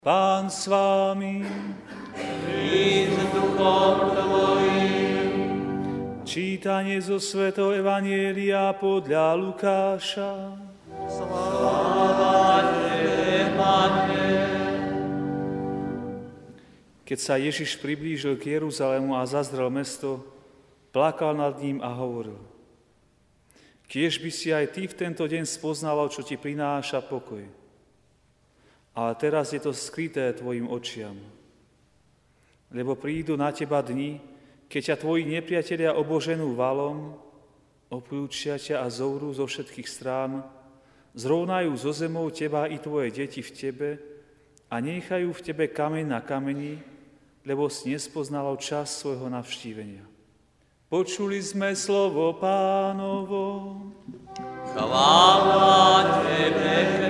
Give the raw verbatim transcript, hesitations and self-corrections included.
Pán s vámi. I s duchom tvojim. Čítanie zo svätého Evanjelia podľa Lukáša. Sláva tebe, Pane. Keď sa Ježiš priblížil k Jeruzalému a zazrel mesto, plakal nad ním a hovoril: Kiež by si aj ty v tento deň spoznával, čo ti prináša pokoj. Ale teraz je to skryté tvojim očiam. Lebo prídu na teba dni, keď ťa tvoji nepriatelia oboženú valom, opľúčia ťa a zovrú zo všetkých strán, zrovnajú zo zemou teba i tvoje deti v tebe a nechajú v tebe kameň na kameni, lebo si nespoznalo čas svojho navštívenia. Počuli sme slovo Pánovo. Chvála tebe,